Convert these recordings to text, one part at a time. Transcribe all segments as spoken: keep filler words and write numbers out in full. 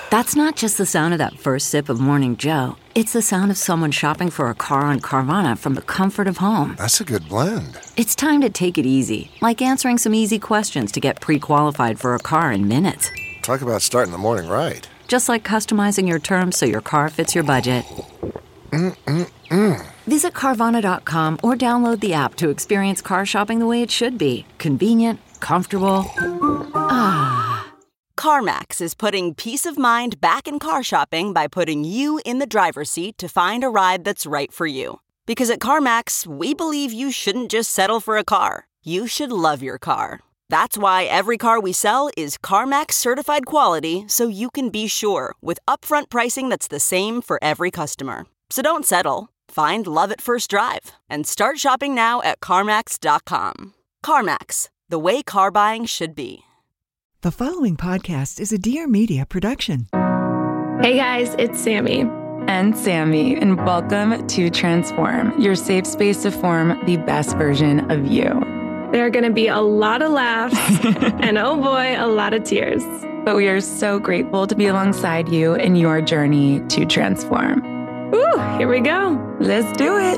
That's not just the sound of that first sip of Morning Joe. It's the sound of someone shopping for a car on Carvana from the comfort of home. That's a good blend. It's time to take it easy, like answering some easy questions to get pre-qualified for a car in minutes. Talk about starting the morning right. Just like customizing your terms so your car fits your budget. Mm-mm-mm. Visit Carvana dot com or download the app to experience car shopping the way it should be. Convenient, comfortable. Ah. CarMax is putting peace of mind back in car shopping by putting you in the driver's seat to find a ride that's right for you. Because at CarMax, we believe you shouldn't just settle for a car. You should love your car. That's why every car we sell is CarMax certified quality, so you can be sure with upfront pricing that's the same for every customer. So don't settle. Find love at first drive and start shopping now at CarMax dot com. CarMax, the way car buying should be. The following podcast is a Dear Media production. Hey guys, it's Sammy. And Sammy, and welcome to Transform, your safe space to form the best version of you. There are going to be a lot of laughs and oh boy, a lot of tears. But we are so grateful to be alongside you in your journey to transform. Ooh, here we go. Let's do it.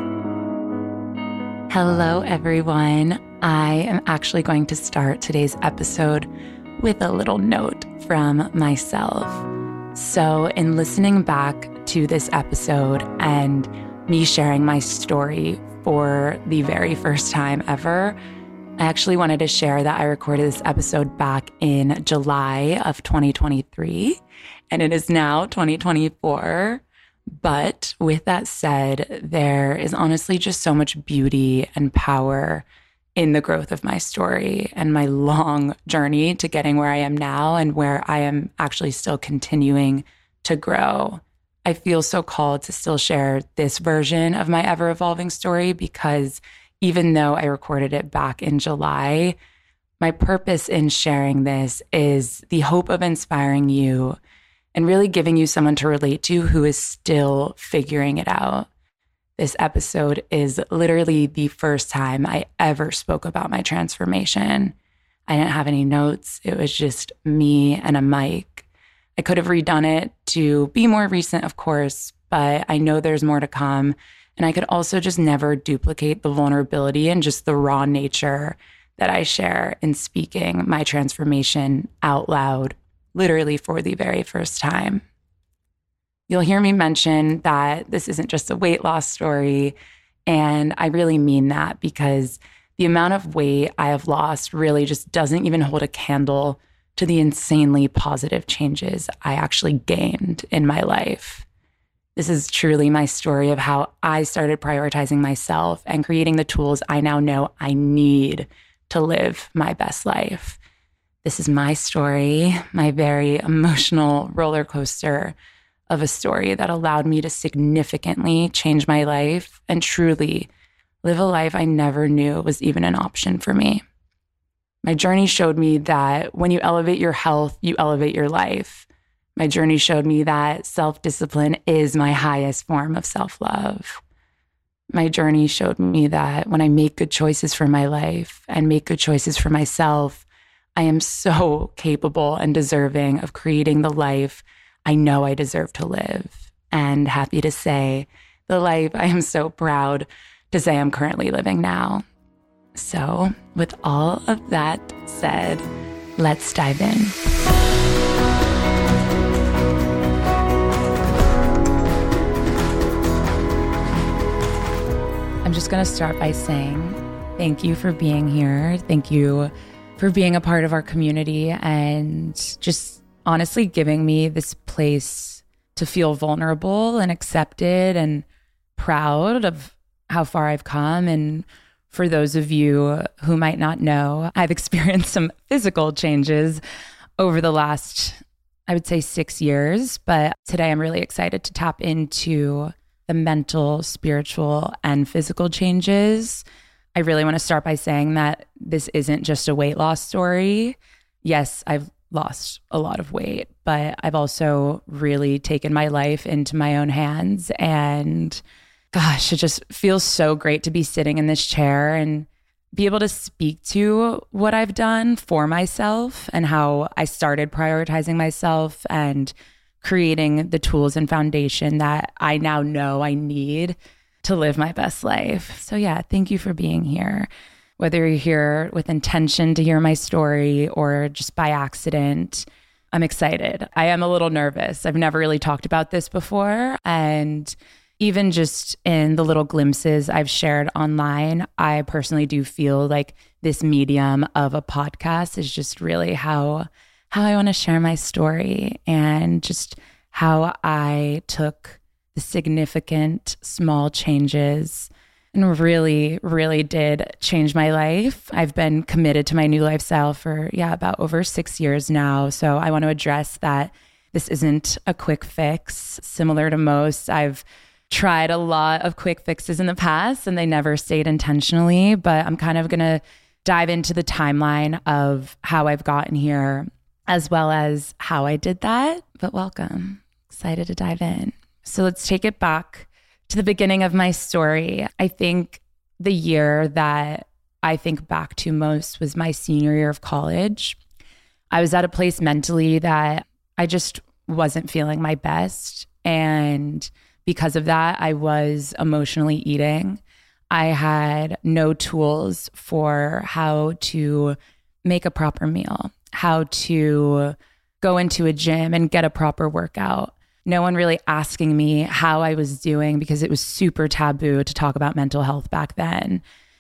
Hello, everyone. I am actually going to start today's episode with a little note from myself. So in listening back to this episode and me sharing my story for the very first time ever, I actually wanted to share that I recorded this episode back in July of twenty twenty-three, and it is now twenty twenty-four. But with that said, there is honestly just so much beauty and power in the growth of my story and my long journey to getting where I am now and where I am actually still continuing to grow. I feel so called to still share this version of my ever-evolving story because even though I recorded it back in July, my purpose in sharing this is the hope of inspiring you and really giving you someone to relate to who is still figuring it out. This episode is literally the first time I ever spoke about my transformation. I didn't have any notes. It was just me and a mic. I could have redone it to be more recent, of course, but I know there's more to come. And I could also just never duplicate the vulnerability and just the raw nature that I share in speaking my transformation out loud, literally for the very first time. You'll hear me mention that this isn't just a weight loss story, and I really mean that because the amount of weight I have lost really just doesn't even hold a candle to the insanely positive changes I actually gained in my life. This is truly my story of how I started prioritizing myself and creating the tools I now know I need to live my best life. This is my story, my very emotional roller coaster of a story that allowed me to significantly change my life and truly live a life I never knew was even an option for me. My journey showed me that when you elevate your health, you elevate your life. My journey showed me that self-discipline is my highest form of self-love. My journey showed me that when I make good choices for my life and make good choices for myself, I am so capable and deserving of creating the life I know I deserve to live. And happy to say, the life I am so proud to say I'm currently living now. So, with all of that said, let's dive in. I'm just going to start by saying thank you for being here. Thank you for being a part of our community and just honestly giving me this place to feel vulnerable and accepted and proud of how far I've come. And for those of you who might not know, I've experienced some physical changes over the last, I would say, six years. But today I'm really excited to tap into the mental, spiritual, and physical changes. I really want to start by saying that this isn't just a weight loss story. Yes, I've lost a lot of weight, but I've also really taken my life into my own hands. And gosh, it just feels so great to be sitting in this chair and be able to speak to what I've done for myself and how I started prioritizing myself and creating the tools and foundation that I now know I need to live my best life. So yeah, thank you for being here. Whether you're here with intention to hear my story or just by accident, I'm excited. I am a little nervous. I've never really talked about this before. And even just in the little glimpses I've shared online, I personally do feel like this medium of a podcast is just really how how I want to share my story and just how I took the significant small changes and really, really did change my life. I've been committed to my new lifestyle for, yeah, about over six years now. So I want to address that this isn't a quick fix. Similar to most, I've tried a lot of quick fixes in the past and they never stayed intentionally, but I'm kind of going to dive into the timeline of how I've gotten here as well as how I did that. But welcome. Excited to dive in. So let's take it back to the beginning of my story. I think the year that I think back to most was my senior year of college. I was at a place mentally that I just wasn't feeling my best. And because of that, I was emotionally eating. I had no tools for how to make a proper meal, how to go into a gym and get a proper workout. No one really asking me how I was doing because it was super taboo to talk about mental health back then.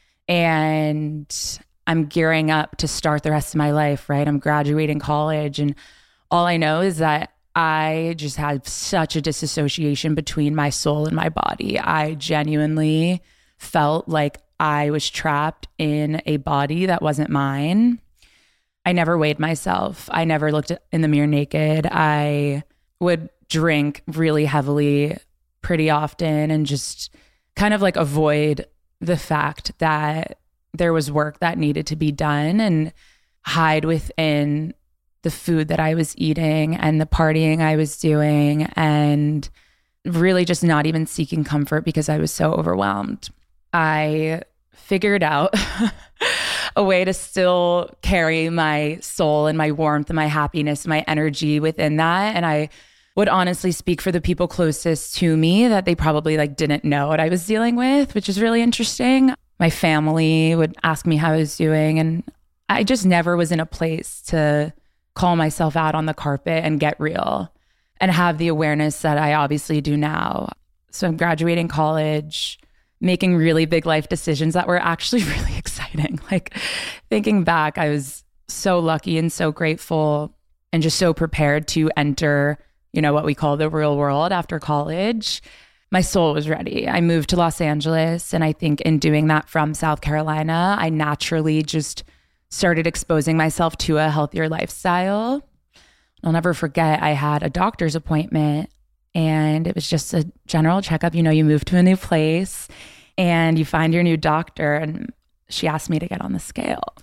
And I'm gearing up to start the rest of my life, right? I'm graduating college and all I know is that I just had such a disassociation between my soul and my body. I genuinely felt like I was trapped in a body that wasn't mine. I never weighed myself. I never looked in the mirror naked. I would drink really heavily pretty often and just kind of like avoid the fact that there was work that needed to be done and hide within the food that I was eating and the partying I was doing and really just not even seeking comfort because I was so overwhelmed. I figured out a way to still carry my soul and my warmth and my happiness, my energy within that. And I would honestly speak for the people closest to me that they probably like didn't know what I was dealing with, which is really interesting. My family would ask me how I was doing, and I just never was in a place to call myself out on the carpet and get real and have the awareness that I obviously do now. So I'm graduating college, making really big life decisions that were actually really exciting. Like thinking back, I was so lucky and so grateful and just so prepared to enter, you know, what we call the real world after college. My soul was ready. I moved to Los Angeles, and I think in doing that from South Carolina, I naturally just started exposing myself to a healthier lifestyle. I'll never forget, I had a doctor's appointment and it was just a general checkup. You know, you move to a new place and you find your new doctor, and she asked me to get on the scale.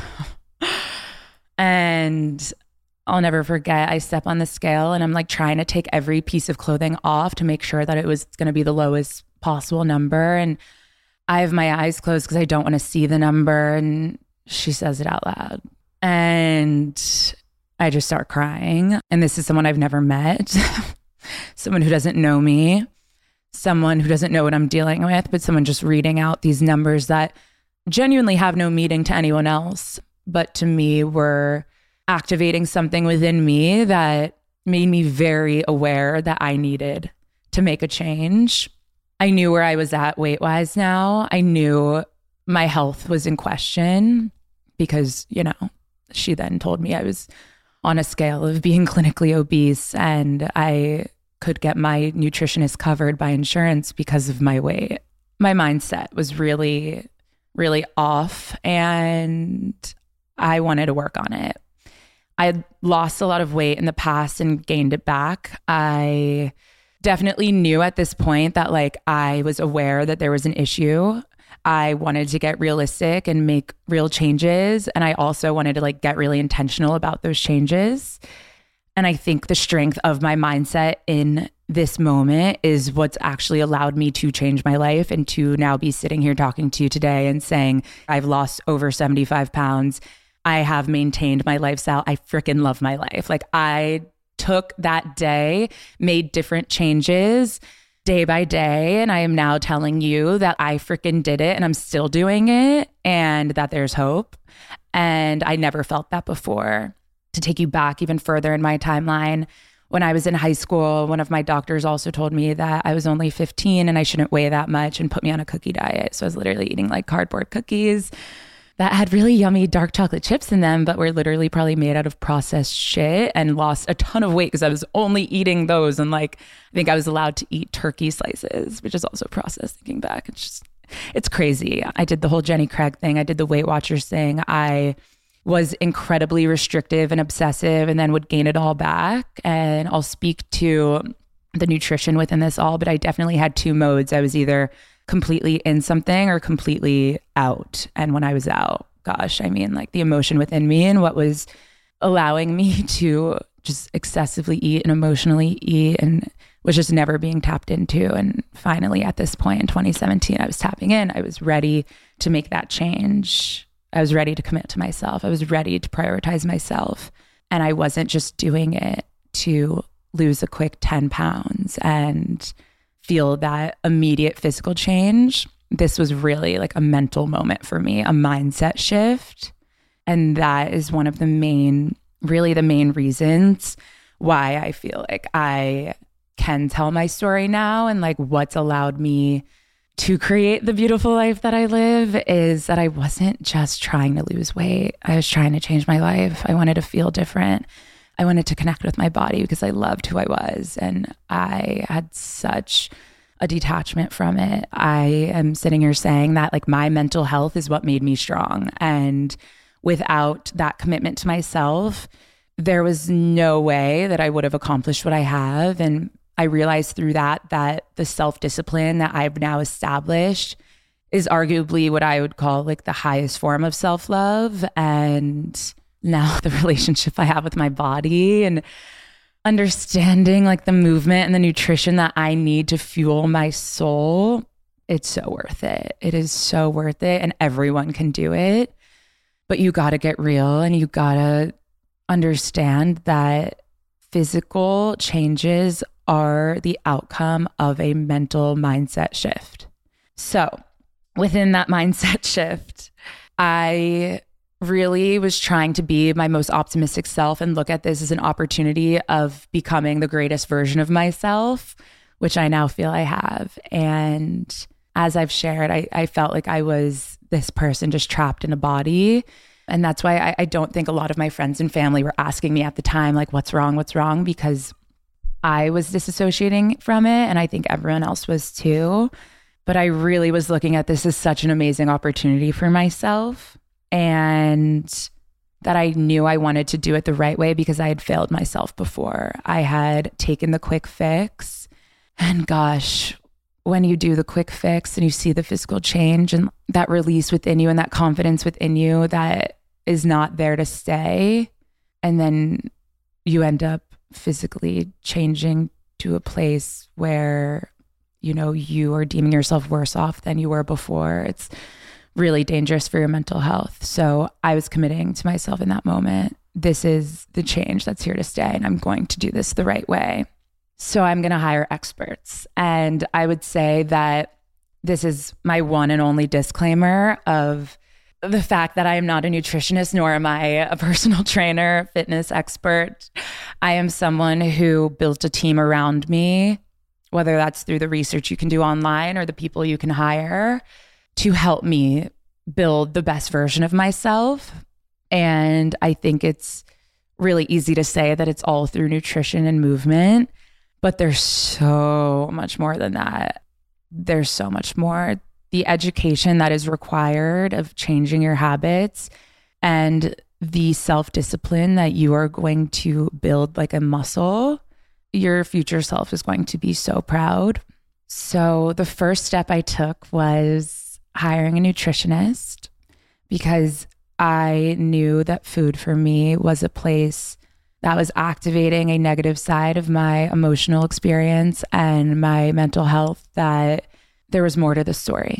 And I'll never forget, I step on the scale and I'm like trying to take every piece of clothing off to make sure that it was going to be the lowest possible number. And I have my eyes closed because I don't want to see the number. And she says it out loud. And I just start crying. And this is someone I've never met, someone who doesn't know me, someone who doesn't know what I'm dealing with, but someone just reading out these numbers that genuinely have no meaning to anyone else, but to me were activating something within me that made me very aware that I needed to make a change. I knew where I was at weight-wise now. I knew my health was in question because, you know, she then told me I was on a scale of being clinically obese and I could get my nutritionist covered by insurance because of my weight. My mindset was really, really off and I wanted to work on it. I had lost a lot of weight in the past and gained it back. I definitely knew at this point that like I was aware that there was an issue. I wanted to get realistic and make real changes. And I also wanted to like get really intentional about those changes. And I think the strength of my mindset in this moment is what's actually allowed me to change my life and to now be sitting here talking to you today and saying, I've lost over seventy-five pounds. I have maintained my lifestyle. I freaking love my life. Like I took that day, made different changes day by day. And I am now telling you that I freaking did it and I'm still doing it and that there's hope. And I never felt that before. To take you back even further in my timeline, when I was in high school, one of my doctors also told me that I was only fifteen and I shouldn't weigh that much and put me on a cookie diet. So I was literally eating like cardboard cookies that had really yummy dark chocolate chips in them, but were literally probably made out of processed shit, and lost a ton of weight because I was only eating those. And like, I think I was allowed to eat turkey slices, which is also processed. Thinking back, it's just, it's crazy. I did the whole Jenny Craig thing. I did the Weight Watchers thing. I was incredibly restrictive and obsessive and then would gain it all back. And I'll speak to the nutrition within this all, but I definitely had two modes. I was either completely in something or completely out. And when I was out, gosh, I mean, like the emotion within me and what was allowing me to just excessively eat and emotionally eat and was just never being tapped into. And finally at this point in twenty seventeen, I was tapping in. I was ready to make that change. I was ready to commit to myself. I was ready to prioritize myself. And I wasn't just doing it to lose a quick ten pounds and feel that immediate physical change. This was really like a mental moment for me, a mindset shift. And that is one of the main, really the main reasons why I feel like I can tell my story now, and like what's allowed me to create the beautiful life that I live is that I wasn't just trying to lose weight. I was trying to change my life. I wanted to feel different. I wanted to connect with my body because I loved who I was. And I had such a detachment from it. I am sitting here saying that like my mental health is what made me strong. And without that commitment to myself, there was no way that I would have accomplished what I have. And I realized through that, that the self-discipline that I've now established is arguably what I would call like the highest form of self-love. And now the relationship I have with my body and understanding like the movement and the nutrition that I need to fuel my soul, it's so worth it. It is so worth it. And everyone can do it, but you got to get real and you got to understand that physical changes are the outcome of a mental mindset shift. So within that mindset shift, I really was trying to be my most optimistic self and look at this as an opportunity of becoming the greatest version of myself, which I now feel I have. And as I've shared, I, I felt like I was this person just trapped in a body. And that's why I, I don't think a lot of my friends and family were asking me at the time, like, what's wrong, what's wrong? Because I was disassociating from it. And I think everyone else was too. But I really was looking at this as such an amazing opportunity for myself. And that I knew I wanted to do it the right way because I had failed myself before. I had taken the quick fix. And gosh, when you do the quick fix and you see the physical change and that release within you and that confidence within you that is not there to stay, and then you end up physically changing to a place where, you know, you are deeming yourself worse off than you were before. It's really dangerous for your mental health. So I was committing to myself in that moment. This is the change that's here to stay, and I'm going to do this the right way. So I'm going to hire experts. And I would say that this is my one and only disclaimer of the fact that I am not a nutritionist, nor am I a personal trainer, fitness expert. I am someone who built a team around me, whether that's through the research you can do online or the people you can hire, to help me build the best version of myself. And I think it's really easy to say that it's all through nutrition and movement, but there's so much more than that. There's so much more. The education that is required of changing your habits and the self-discipline that you are going to build like a muscle, your future self is going to be so proud. So the first step I took was hiring a nutritionist because I knew that food for me was a place that was activating a negative side of my emotional experience and my mental health, that there was more to the story.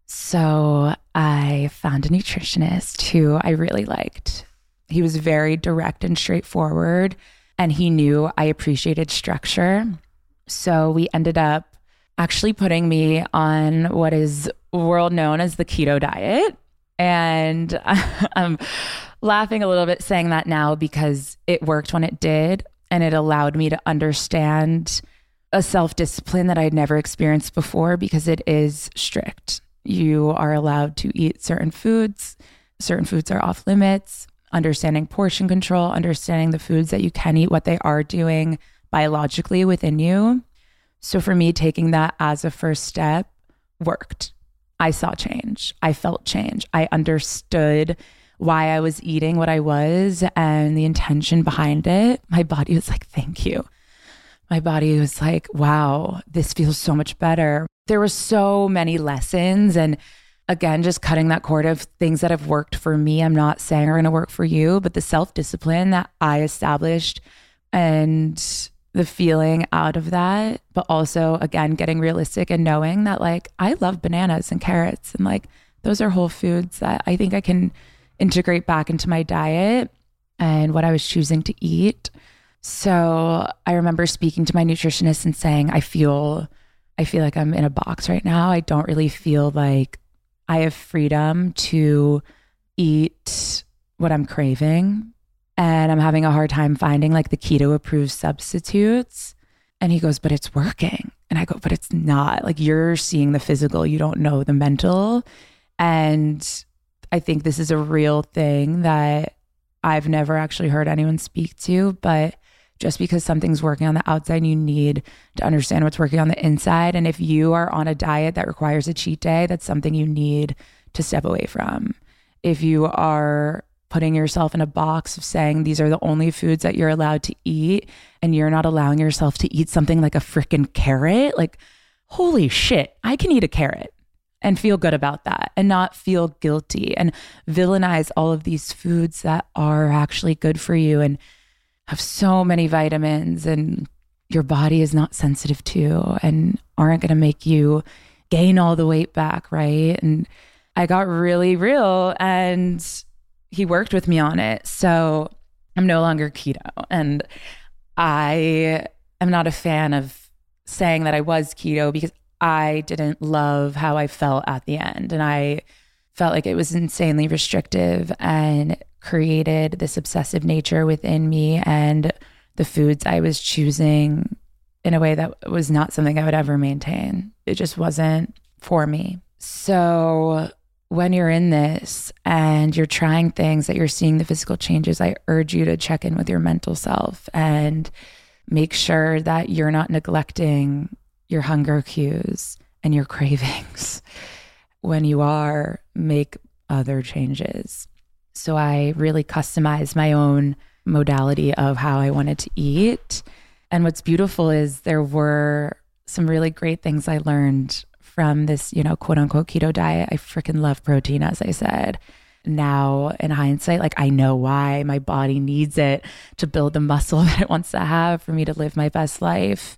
So I found a nutritionist who I really liked. He was very direct and straightforward. and he knew I appreciated structure. So we ended up actually putting me on what is world known as the keto diet. And I'm laughing a little bit saying that now because it worked when it did. And it allowed me to understand a self-discipline that I'd never experienced before, because it is strict. You are allowed to eat certain foods. Certain foods are off limits. Understanding portion control, understanding the foods that you can eat, what they are doing biologically within you. So for me, taking that as a first step worked. I saw change. I felt change. I understood why I was eating what I was and the intention behind it. My body was like, thank you. My body was like, wow, this feels so much better. There were so many lessons. And again, just cutting that cord of things that have worked for me. I'm not saying are going to work for you, but the self-discipline that I established and the feeling out of that, but also again, getting realistic and knowing that like, I love bananas and carrots and like, those are whole foods that I think I can integrate back into my diet and what I was choosing to eat. So I remember speaking to my nutritionist and saying, I feel, I feel like I'm in a box right now. I don't really feel like I have freedom to eat what I'm craving. And I'm having a hard time finding like the keto approved substitutes. And he goes, but it's working. And I go, but it's not. Like, you're seeing the physical, you don't know the mental. And I think this is a real thing that I've never actually heard anyone speak to, but just because something's working on the outside, you need to understand what's working on the inside. And if you are on a diet that requires a cheat day, that's something you need to step away from. If you are putting yourself in a box of saying these are the only foods that you're allowed to eat, and you're not allowing yourself to eat something like a freaking carrot, like, holy shit, I can eat a carrot and feel good about that and not feel guilty and villainize all of these foods that are actually good for you and have so many vitamins and your body is not sensitive to and aren't going to make you gain all the weight back, right? And I got really real and he worked with me on it. So I'm no longer keto. And I am not a fan of saying that I was keto because I didn't love how I felt at the end. And I felt like it was insanely restrictive and created this obsessive nature within me and the foods I was choosing in a way that was not something I would ever maintain. It just wasn't for me. So when you're in this and you're trying things that you're seeing the physical changes, I urge you to check in with your mental self and make sure that you're not neglecting your hunger cues and your cravings. When you are, make other changes. So I really customized my own modality of how I wanted to eat. And what's beautiful is there were some really great things I learned from this, you know, quote unquote keto diet. I freaking love protein, as I said. Now in hindsight, like, I know why. My body needs it to build the muscle that it wants to have for me to live my best life.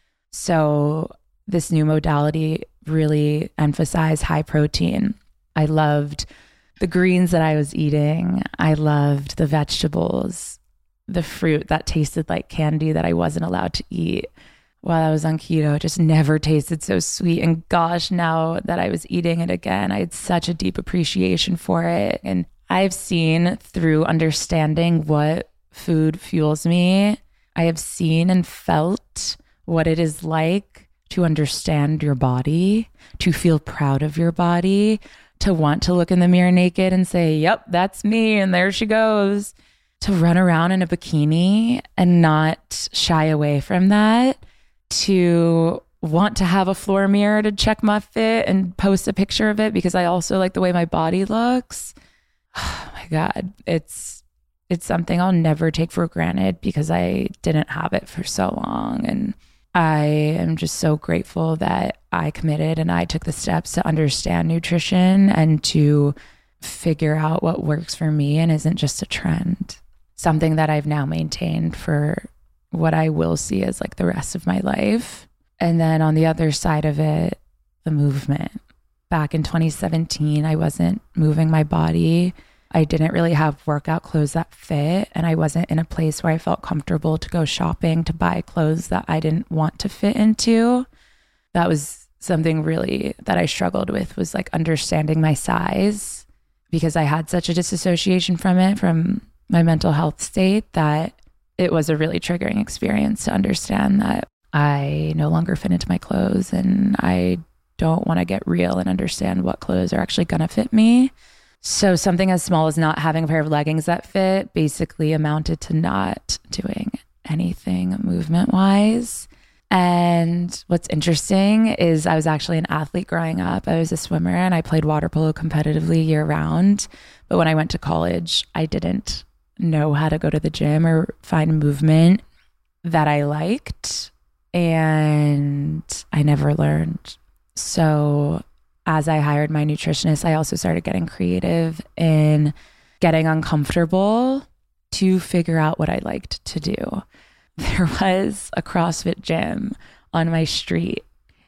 So this new modality really emphasized high protein. I loved the greens that I was eating. I loved the vegetables, the fruit that tasted like candy that I wasn't allowed to eat while I was on keto. It just never tasted so sweet. And gosh, now that I was eating it again, I had such a deep appreciation for it. And I've seen through understanding what food fuels me, I have seen and felt what it is like to understand your body, to feel proud of your body, to want to look in the mirror naked and say, yep, that's me. And there she goes. To run around in a bikini and not shy away from that. To want to have a floor mirror to check my fit and post a picture of it because I also like the way my body looks. Oh my God. It's, it's something I'll never take for granted because I didn't have it for so long. And I am just so grateful that I committed and I took the steps to understand nutrition and to figure out what works for me and isn't just a trend. Something that I've now maintained for what I will see as like the rest of my life. And then on the other side of it, the movement. Back in twenty seventeen, I wasn't moving my body I didn't really have workout clothes that fit, and I wasn't in a place where I felt comfortable to go shopping to buy clothes that I didn't want to fit into. That was something really that I struggled with, was like understanding my size, because I had such a disassociation from it, from my mental health state, that it was a really triggering experience to understand that I no longer fit into my clothes, and I don't want to get real and understand what clothes are actually going to fit me. So something as small as not having a pair of leggings that fit basically amounted to not doing anything movement wise. And what's interesting is I was actually an athlete growing up. I was a swimmer and I played water polo competitively year round. But when I went to college, I didn't know how to go to the gym or find movement that I liked. And I never learned. So as I hired my nutritionist, I also started getting creative in getting uncomfortable to figure out what I liked to do. There was a CrossFit gym on my street,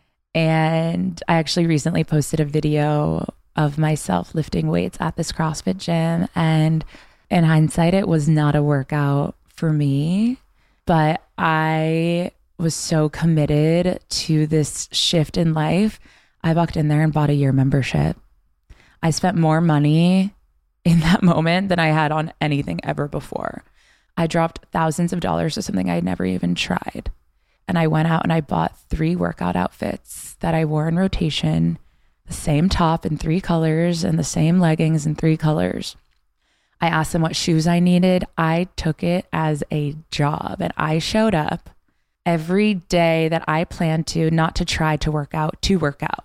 and I actually recently posted a video of myself lifting weights at this CrossFit gym. And in hindsight, it was not a workout for me, but I was so committed to this shift in life. I walked in there and bought a year membership. I spent more money in that moment than I had on anything ever before. I dropped thousands of dollars to something I had never even tried. And I went out and I bought three workout outfits that I wore in rotation, the same top in three colors and the same leggings in three colors. I asked them what shoes I needed. I took it as a job, and I showed up every day that I planned to, not to try to work out, to work out.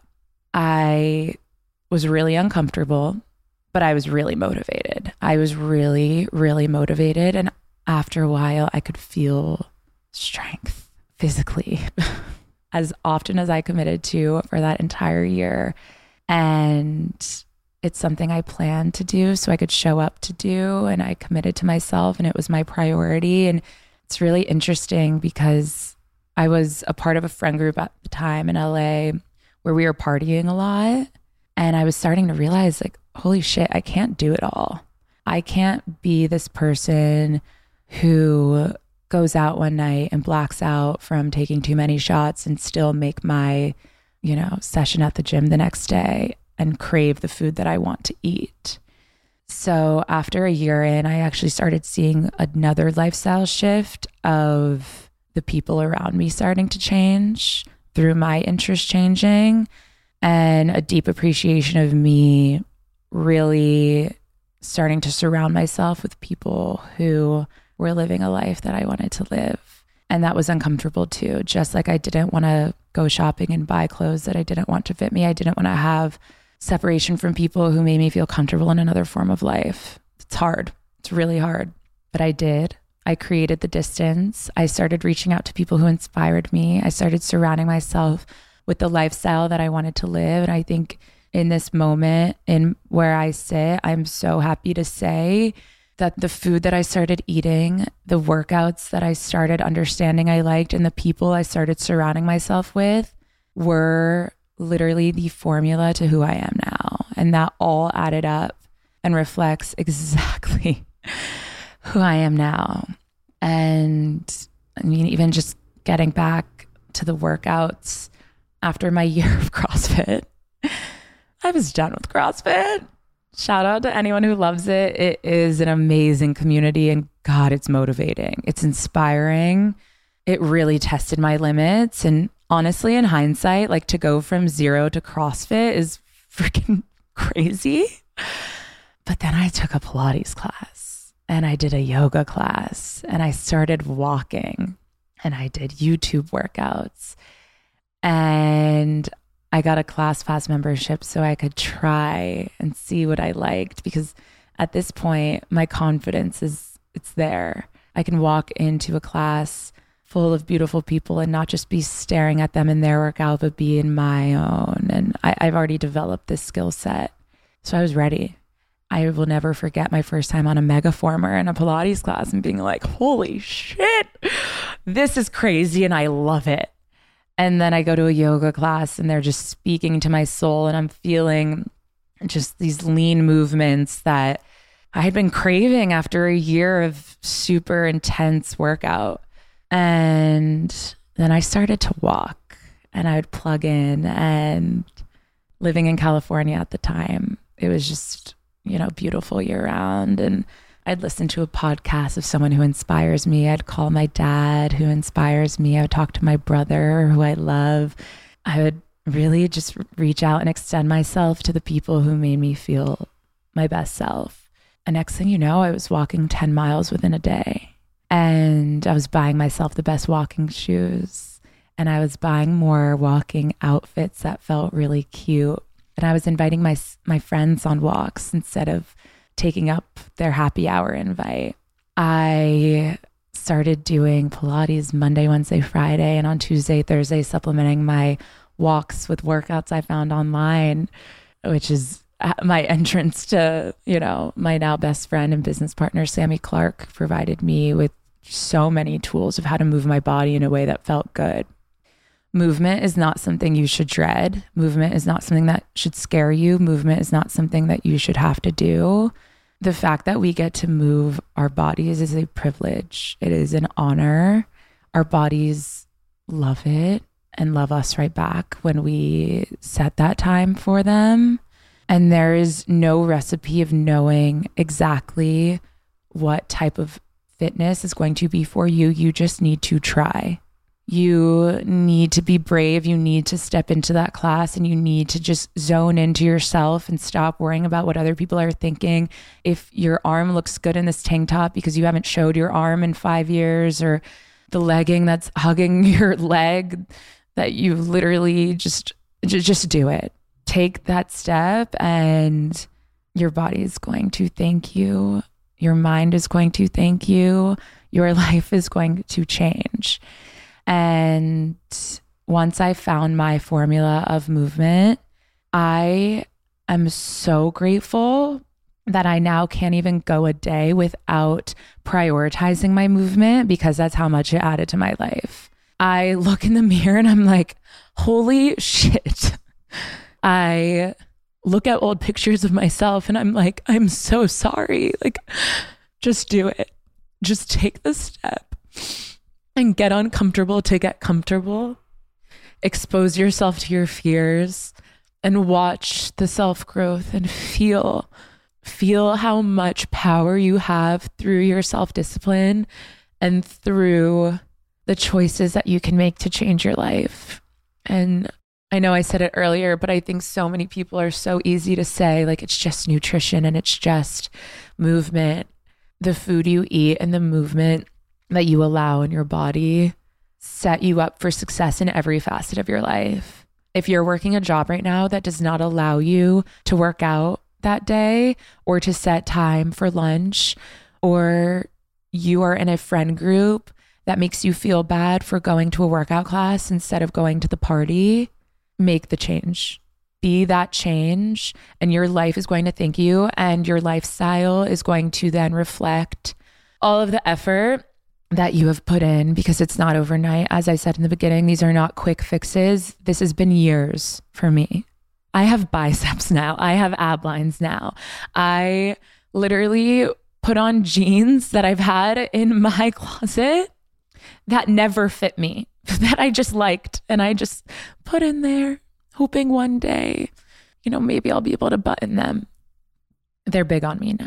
I was really uncomfortable, but I was really motivated. I was really, really motivated. And after a while, I could feel strength physically as often as I committed to for that entire year. And it's something I planned to do so I could show up to do. And I committed to myself, and it was my priority. And it's really interesting because I was a part of a friend group at the time in L A where we were partying a lot. And I was starting to realize, like, holy shit, I can't do it all. I can't be this person who goes out one night and blacks out from taking too many shots and still make my, you know, session at the gym the next day and crave the food that I want to eat. So after a year in, I actually started seeing another lifestyle shift of the people around me starting to change through my interest changing, and a deep appreciation of me really starting to surround myself with people who were living a life that I wanted to live. And that was uncomfortable too. Just like I didn't want to go shopping and buy clothes that I didn't want to fit me. I didn't want to have separation from people who made me feel comfortable in another form of life. It's hard. It's really hard. But I did. I created the distance. I started reaching out to people who inspired me. I started surrounding myself with the lifestyle that I wanted to live. And I think in this moment, in where I sit, I'm so happy to say that the food that I started eating, the workouts that I started understanding I liked, and the people I started surrounding myself with were literally the formula to who I am now. And that all added up and reflects exactly who I am now. And I mean, even just getting back to the workouts after my year of CrossFit, I was done with CrossFit. Shout out to anyone who loves it. It is an amazing community, and God, it's motivating. It's inspiring. It really tested my limits. And honestly, in hindsight, like, to go from zero to CrossFit is freaking crazy. But then I took a Pilates class, and I did a yoga class, and I started walking, and I did YouTube workouts, and I got a ClassPass membership so I could try and see what I liked, because at this point, my confidence is, it's there. I can walk into a class full of beautiful people and not just be staring at them in their workout, but be in my own. And I, I've already developed this skill set. So I was ready. I will never forget my first time on a Megaformer in a Pilates class and being like, holy shit, this is crazy and I love it. And then I go to a yoga class and they're just speaking to my soul, and I'm feeling just these lean movements that I had been craving after a year of super intense workout. And then I started to walk, and I would plug in, and living in California at the time, it was just, you know, beautiful year round. And I'd listen to a podcast of someone who inspires me. I'd call my dad, who inspires me. I would talk to my brother, who I love. I would really just reach out and extend myself to the people who made me feel my best self. And next thing you know, I was walking ten miles within a day. And I was buying myself the best walking shoes. And I was buying more walking outfits that felt really cute. And I was inviting my my friends on walks instead of taking up their happy hour invite. I started doing Pilates Monday, Wednesday, Friday, and on Tuesday, Thursday, supplementing my walks with workouts I found online, which is my entrance to, you know, my now best friend and business partner, Sammy Clark, provided me with so many tools of how to move my body in a way that felt good. Movement is not something you should dread. Movement is not something that should scare you. Movement is not something that you should have to do. The fact that we get to move our bodies is a privilege. It is an honor. Our bodies love it and love us right back when we set that time for them. And there is no recipe of knowing exactly what type of fitness is going to be for you. You just need to try. You need to be brave. You need to step into that class, and you need to just zone into yourself and stop worrying about what other people are thinking. If your arm looks good in this tank top because you haven't showed your arm in five years, or the legging that's hugging your leg that you literally just, just do it. Take that step, and your body is going to thank you. Your mind is going to thank you. Your life is going to change. And once I found my formula of movement, I am so grateful that I now can't even go a day without prioritizing my movement, because that's how much it added to my life. I look in the mirror and I'm like, holy shit. I look at old pictures of myself and I'm like, I'm so sorry. Like, just do it. Just take the step and get uncomfortable to get comfortable. Expose yourself to your fears and watch the self-growth and feel, feel how much power you have through your self-discipline and through the choices that you can make to change your life. And I know I said it earlier, but I think so many people are so easy to say, like, it's just nutrition and it's just movement. The food you eat and the movement that you allow in your body set you up for success in every facet of your life. If you're working a job right now that does not allow you to work out that day or to set time for lunch, or you are in a friend group that makes you feel bad for going to a workout class instead of going to the party, make the change. Be that change, and your life is going to thank you, and your lifestyle is going to then reflect all of the effort that you have put in, because it's not overnight. As I said in the beginning, these are not quick fixes. This has been years for me. I have biceps now. I have ab lines now. I literally put on jeans that I've had in my closet that never fit me, that I just liked, and I just put in there, hoping one day, you know, maybe I'll be able to button them. They're big on me now.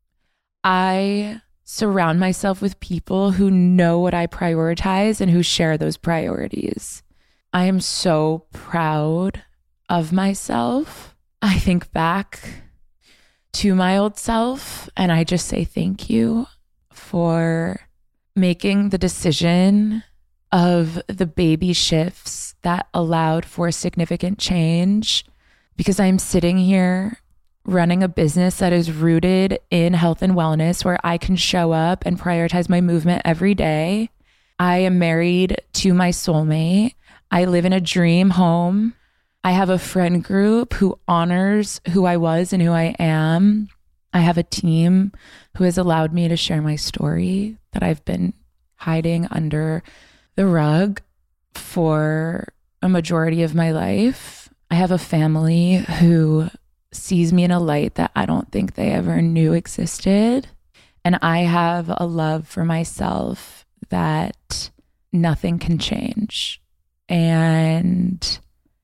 I surround myself with people who know what I prioritize and who share those priorities. I am so proud of myself. I think back to my old self and I just say thank you for making the decision of the baby shifts that allowed for significant change, because I'm sitting here running a business that is rooted in health and wellness, where I can show up and prioritize my movement every day. I am married to my soulmate. I live in a dream home. I have a friend group who honors who I was and who I am. I have a team who has allowed me to share my story that I've been hiding under the rug for a majority of my life. I have a family who sees me in a light that I don't think they ever knew existed. And I have a love for myself that nothing can change. And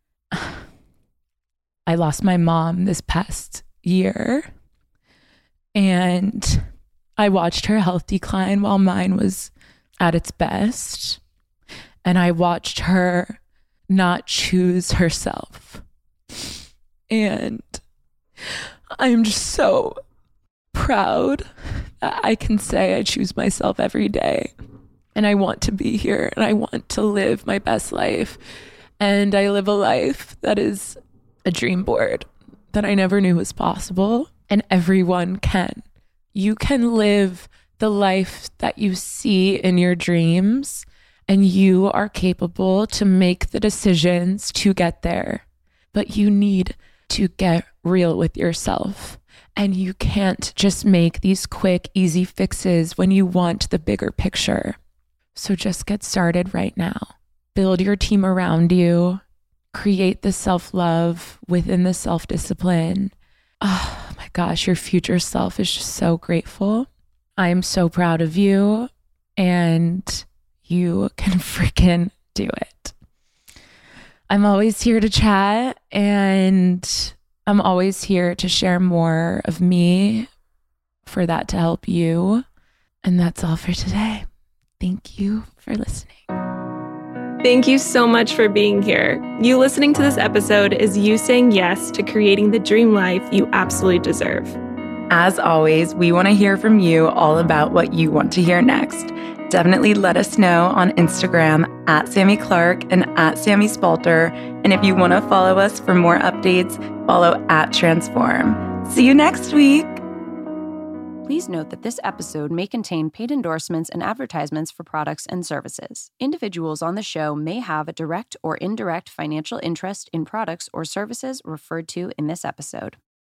I lost my mom this past year, and I watched her health decline while mine was at its best. And I watched her not choose herself. And I'm just so proud that I can say I choose myself every day. And I want to be here, and I want to live my best life. And I live a life that is a dream board that I never knew was possible. And everyone can. You can live the life that you see in your dreams, and you are capable to make the decisions to get there. But you need to get real with yourself. And you can't just make these quick, easy fixes when you want the bigger picture. So just get started right now. Build your team around you. Create the self-love within the self-discipline. Oh my gosh, your future self is just so grateful. I am so proud of you, and you can freaking do it. I'm always here to chat, and I'm always here to share more of me for that to help you. And that's all for today. Thank you for listening. Thank you so much for being here. You listening to this episode is you saying yes to creating the dream life you absolutely deserve. As always, we want to hear from you all about what you want to hear next. Definitely let us know on Instagram at Sammy Clark and at Sammy Spalter. And if you want to follow us for more updates, follow at Transform. See you next week. Please note that this episode may contain paid endorsements and advertisements for products and services. Individuals on the show may have a direct or indirect financial interest in products or services referred to in this episode.